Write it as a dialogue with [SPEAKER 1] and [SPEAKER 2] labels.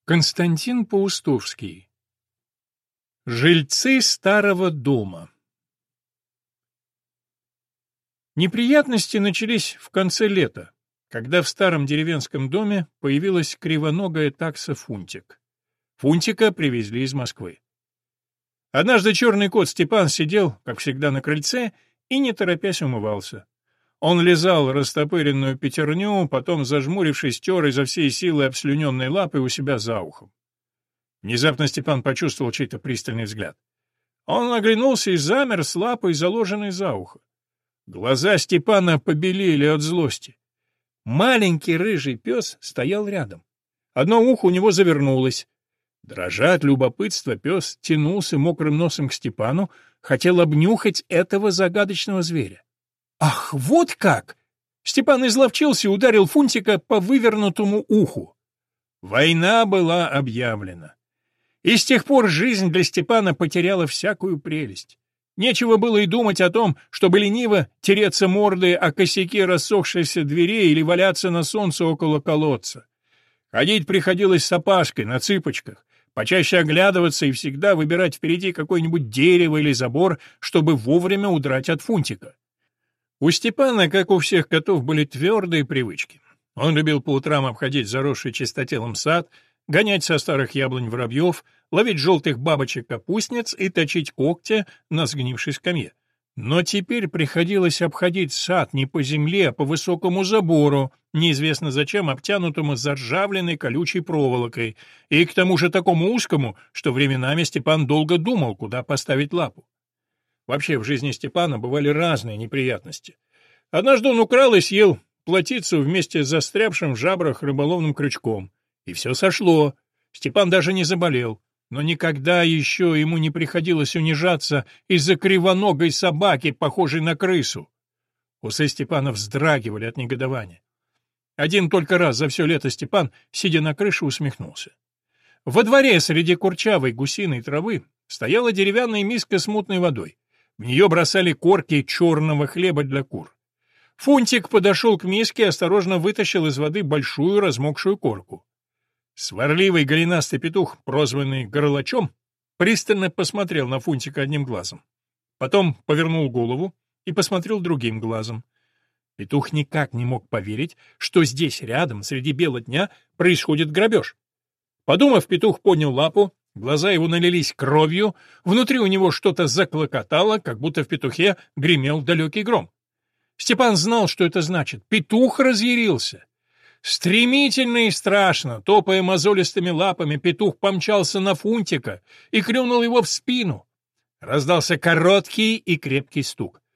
[SPEAKER 1] Константин Паустовский. Жильцы старого дома. Неприятности начались в конце лета, когда в старом деревенском доме появилась кривоногая такса Фунтик. Фунтика привезли из Москвы. Однажды черный кот Степан сидел, как всегда, на крыльце и, не торопясь, умывался. Он лизал растопыренную пятерню, потом, зажмурившись, тер изо всей силы обслюненной лапой у себя за ухом. Внезапно Степан почувствовал чей-то пристальный взгляд. Он оглянулся и замер с лапой, заложенной за ухо. Глаза Степана побелели от злости. Маленький рыжий пес стоял рядом. Одно ухо у него завернулось. Дрожа от любопытства, пес тянулся мокрым носом к Степану, хотел обнюхать этого загадочного зверя. Ах, вот как! Степан изловчился и ударил Фунтика по вывернутому уху. Война была объявлена. И с тех пор жизнь для Степана потеряла всякую прелесть. Нечего было и думать о том, чтобы лениво тереться мордой о косяки рассохшихся дверей или валяться на солнце около колодца. Ходить приходилось с опашкой, на цыпочках, почаще оглядываться и всегда выбирать впереди какое-нибудь дерево или забор, чтобы вовремя удрать от Фунтика. У Степана, как у всех котов, были твердые привычки. Он любил по утрам обходить заросший чистотелом сад, гонять со старых яблонь воробьев, ловить желтых бабочек-капустниц и точить когти на сгнившей скамье. Но теперь приходилось обходить сад не по земле, а по высокому забору, неизвестно зачем обтянутому заржавленной колючей проволокой, и к тому же такому узкому, что временами Степан долго думал, куда поставить лапу. Вообще, в жизни Степана бывали разные неприятности. Однажды он украл и съел плотицу вместе с застрявшим в жабрах рыболовным крючком. И все сошло. Степан даже не заболел. Но никогда еще ему не приходилось унижаться из-за кривоногой собаки, похожей на крысу. Усы Степана вздрагивали от негодования. Один только раз за все лето Степан, сидя на крыше, усмехнулся. Во дворе среди курчавой гусиной травы стояла деревянная миска с мутной водой. В нее бросали корки черного хлеба для кур. Фунтик подошел к миске и осторожно вытащил из воды большую размокшую корку. Сварливый голенастый петух, прозванный Горлачом, пристально посмотрел на Фунтика одним глазом. Потом повернул голову и посмотрел другим глазом. Петух никак не мог поверить, что здесь рядом, среди бела дня, происходит грабеж. Подумав, петух поднял лапу, глаза его налились кровью, внутри у него что-то заклокотало, как будто в петухе гремел далекий гром. Степан знал, что это значит. Петух разъярился. Стремительно и страшно, топая мозолистыми лапами, петух помчался на Фунтика и клюнул его в спину. Раздался короткий и крепкий стук.